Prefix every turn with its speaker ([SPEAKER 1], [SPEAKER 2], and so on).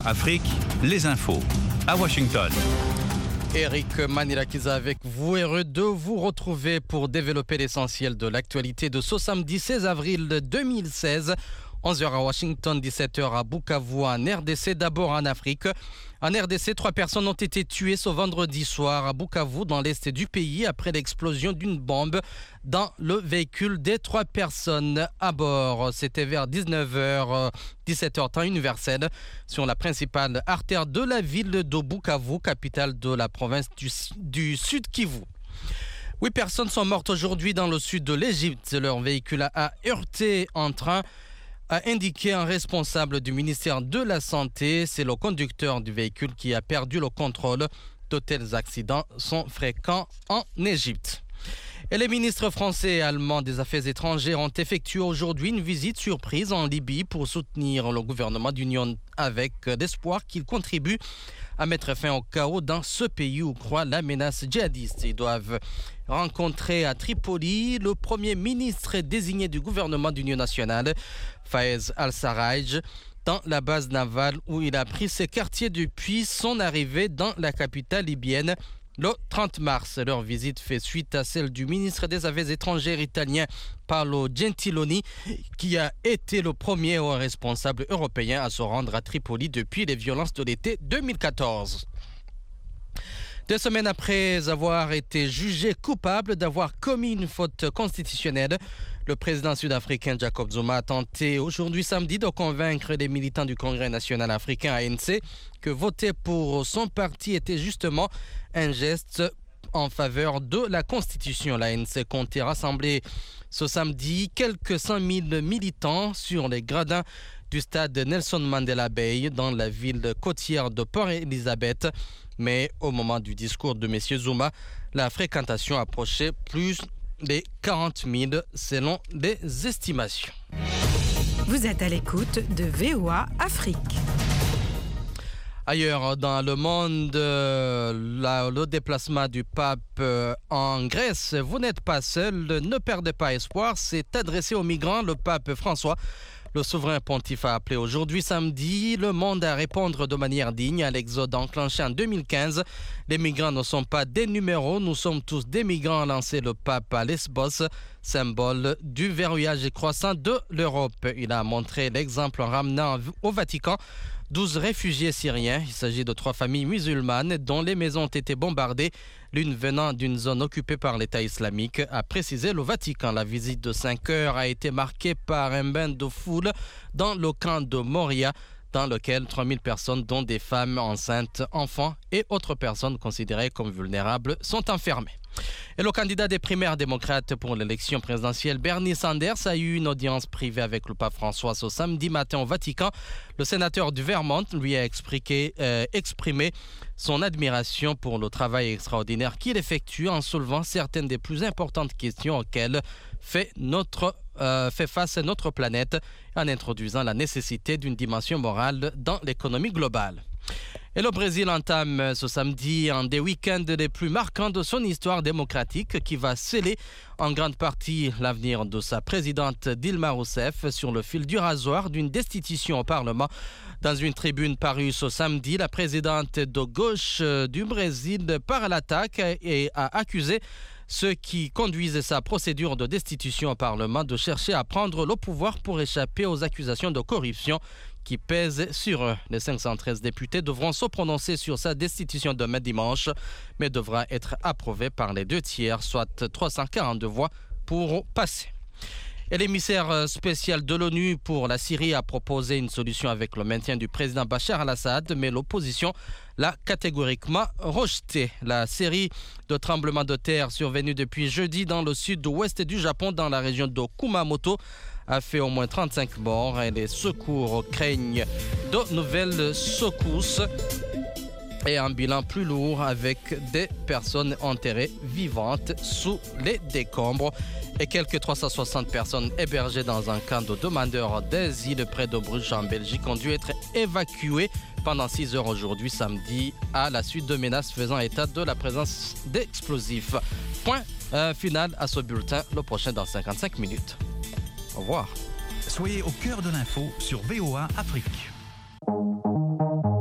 [SPEAKER 1] Afrique, les infos. À Washington.
[SPEAKER 2] Eric Manilakiza avec vous, heureux de vous retrouver pour développer l'essentiel de l'actualité de ce samedi 16 avril 2016. 11h à Washington, 17h à Bukavu, en RDC, d'abord en Afrique. En RDC, 3 personnes ont été tuées ce vendredi soir à Bukavu, dans l'est du pays, après l'explosion d'une bombe dans le véhicule des 3 personnes à bord. C'était vers 19h, 17h temps universel, sur la principale artère de la ville de Bukavu, capitale de la province du Sud Kivu. 8 personnes sont mortes aujourd'hui dans le sud de l'Égypte. Leur véhicule a heurté en train, a indiqué un responsable du ministère de la Santé. C'est le conducteur du véhicule qui a perdu le contrôle. De tels accidents sont fréquents en Égypte. Et les ministres français et allemands des Affaires étrangères ont effectué aujourd'hui une visite surprise en Libye pour soutenir le gouvernement d'union avec l'espoir qu'il contribue à mettre fin au chaos dans ce pays où croît la menace djihadiste. Ils doivent rencontrer à Tripoli le premier ministre désigné du gouvernement d'union nationale, Fayez al-Sarraj, dans la base navale où il a pris ses quartiers depuis son arrivée dans la capitale libyenne le 30 mars. Leur visite fait suite à celle du ministre des Affaires étrangères italien Paolo Gentiloni, qui a été le premier responsable européen à se rendre à Tripoli depuis les violences de l'été 2014. 2 semaines après avoir été jugé coupable d'avoir commis une faute constitutionnelle, le président sud-africain Jacob Zuma a tenté aujourd'hui samedi de convaincre les militants du Congrès national africain ANC que voter pour son parti était justement un geste en faveur de la Constitution. L'ANC comptait rassembler ce samedi quelques 100 000 militants sur les gradins du stade Nelson Mandela Bay dans la ville côtière de Port-Elizabeth. Mais au moment du discours de M. Zuma, la fréquentation approchait plus des 40 000 selon les estimations.
[SPEAKER 3] Vous êtes à l'écoute de VOA Afrique.
[SPEAKER 2] Ailleurs dans le monde, le déplacement du pape en Grèce, vous n'êtes pas seul, ne perdez pas espoir, c'est adressé aux migrants. Le pape François, le souverain pontife, a appelé aujourd'hui samedi le monde à répondre de manière digne à l'exode enclenché en 2015. Les migrants ne sont pas des numéros, nous sommes tous des migrants, a lancé le pape à Lesbos, symbole du verrouillage croissant de l'Europe. Il a montré l'exemple en ramenant au Vatican 12 réfugiés syriens. Il s'agit de 3 familles musulmanes dont les maisons ont été bombardées, l'une venant d'une zone occupée par l'État islamique, a précisé le Vatican. La visite de 5 heures a été marquée par un bain de foule dans le camp de Moria, dans lequel 3000 personnes, dont des femmes enceintes, enfants et autres personnes considérées comme vulnérables, sont enfermées. Et le candidat des primaires démocrates pour l'élection présidentielle, Bernie Sanders, a eu une audience privée avec le pape François ce samedi matin au Vatican. Le sénateur du Vermont lui a exprimé son admiration pour le travail extraordinaire qu'il effectue en soulevant certaines des plus importantes questions auxquelles fait face notre planète, en introduisant la nécessité d'une dimension morale dans l'économie globale. Et le Brésil entame ce samedi un des week-ends les plus marquants de son histoire démocratique, qui va sceller en grande partie l'avenir de sa présidente Dilma Rousseff sur le fil du rasoir d'une destitution au Parlement. Dans une tribune parue ce samedi, la présidente de gauche du Brésil part à l'attaque et a accusé ceux qui conduisent sa procédure de destitution au Parlement de chercher à prendre le pouvoir pour échapper aux accusations de corruption qui pèsent sur eux. Les 513 députés devront se prononcer sur sa destitution demain dimanche, mais devra être approuvée par les 2 tiers, soit 342 voix pour passer. Et l'émissaire spécial de l'ONU pour la Syrie a proposé une solution avec le maintien du président Bachar al-Assad, mais l'opposition l'a catégoriquement rejeté. La série de tremblements de terre survenus depuis jeudi dans le sud-ouest du Japon, dans la région de Kumamoto, a fait au moins 35 morts et les secours craignent de nouvelles secousses et un bilan plus lourd avec des personnes enterrées vivantes sous les décombres et quelques 360 personnes hébergées dans un camp de demandeurs d'asile près de Bruges en Belgique ont dû être évacuées pendant 6 heures aujourd'hui samedi à la suite de menaces faisant état de la présence d'explosifs. Point final à ce bulletin, le prochain dans 55 minutes. Au revoir.
[SPEAKER 1] Soyez au cœur de l'info sur VOA Afrique.